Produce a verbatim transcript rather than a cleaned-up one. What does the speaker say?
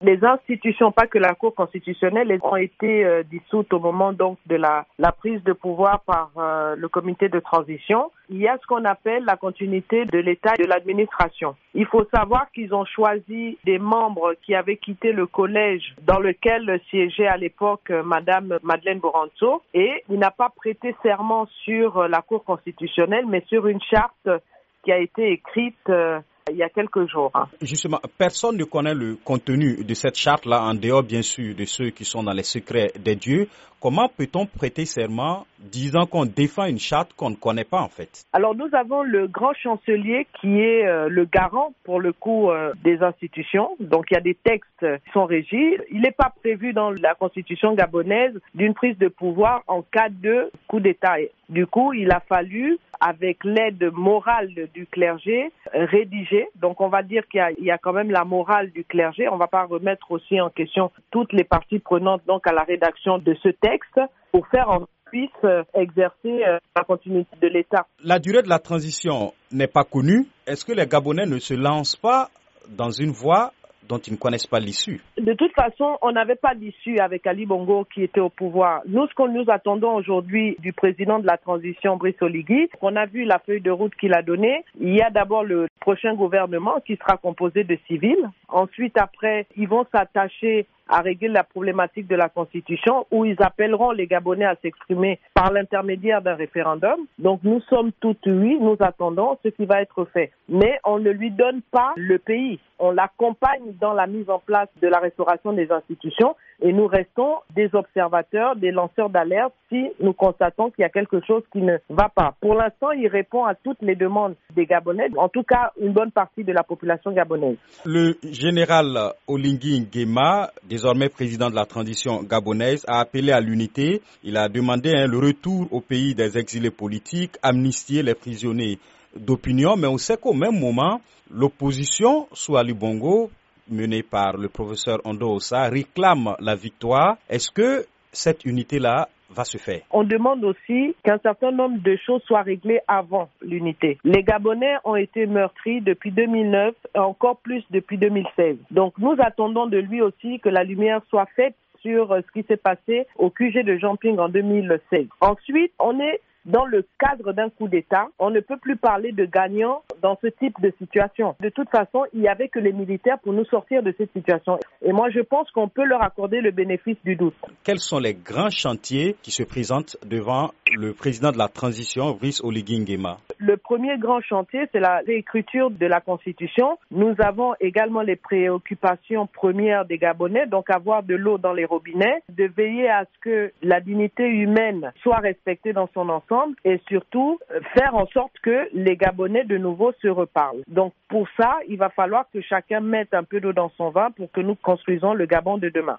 Les institutions, pas que la Cour constitutionnelle, ont été euh, dissoutes au moment donc de la, la prise de pouvoir par euh, le comité de transition. Il y a ce qu'on appelle la continuité de l'État et de l'administration. Il faut savoir qu'ils ont choisi des membres qui avaient quitté le collège dans lequel siégeait à l'époque euh, Madame Madeleine Boranzo, et il n'a pas prêté serment sur euh, la Cour constitutionnelle, mais sur une charte qui a été écrite euh, il y a quelques jours. Justement, personne ne connaît le contenu de cette charte-là, en dehors bien sûr de ceux qui sont dans les secrets des dieux. Comment peut-on prêter serment disant qu'on défend une charte qu'on ne connaît pas en fait? Alors nous avons le grand chancelier qui est euh, le garant pour le coup euh, des institutions. Donc il y a des textes qui sont régis. Il n'est pas prévu dans la constitution gabonaise d'une prise de pouvoir en cas de coup d'État. Du coup, il a fallu, avec l'aide morale du clergé, rédiger. Donc on va dire qu'il y a, il y a quand même la morale du clergé. On ne va pas remettre aussi en question toutes les parties prenantes donc à la rédaction de ce texte pour faire en puisse exercer la continuité de l'État. La durée de la transition n'est pas connue. Est-ce que les Gabonais ne se lancent pas dans une voie dont ils ne connaissent pas l'issue? De toute façon, on n'avait pas d'issue avec Ali Bongo qui était au pouvoir. Nous, ce que nous attendons aujourd'hui du président de la transition, Brice Oligui, on a vu la feuille de route qu'il a donnée. Il y a d'abord le prochain gouvernement qui sera composé de civils. Ensuite, après, ils vont s'attacher à régler la problématique de la Constitution, où ils appelleront les Gabonais à s'exprimer par l'intermédiaire d'un référendum. Donc nous sommes tous oui, nous attendons ce qui va être fait. Mais on ne lui donne pas le pays. On l'accompagne dans la mise en place de la restauration des institutions et nous restons des observateurs, des lanceurs d'alerte si nous constatons qu'il y a quelque chose qui ne va pas. Pour l'instant, il répond à toutes les demandes des Gabonais, en tout cas une bonne partie de la population gabonaise. Le général Oligui Nguema, désormais président de la transition gabonaise, a appelé à l'unité. Il a demandé hein, le retour au pays des exilés politiques, amnistier les prisonniers d'opinion, mais on sait qu'au même moment, l'opposition sous Ali Bongo, menée par le professeur Ondo Ossa, réclame la victoire. Est-ce que cette unité-là va se faire? On demande aussi qu'un certain nombre de choses soient réglées avant l'unité. Les Gabonais ont été meurtris depuis deux mille neuf et encore plus depuis deux mille seize. Donc nous attendons de lui aussi que la lumière soit faite sur ce qui s'est passé au Q G de Jean-Ping en deux mille seize. Ensuite, on est dans le cadre d'un coup d'État. On ne peut plus parler de gagnants dans ce type de situation. De toute façon, il n'y avait que les militaires pour nous sortir de cette situation. Et moi, je pense qu'on peut leur accorder le bénéfice du doute. Quels sont les grands chantiers qui se présentent devant le président de la transition, Brice Oligui Nguema? Le premier grand chantier, c'est la réécriture de la Constitution. Nous avons également les préoccupations premières des Gabonais, donc avoir de l'eau dans les robinets, de veiller à ce que la dignité humaine soit respectée dans son ensemble et surtout faire en sorte que les Gabonais de nouveau se reparlent. Donc pour ça, il va falloir que chacun mette un peu d'eau dans son vin pour que nous construisons le Gabon de demain.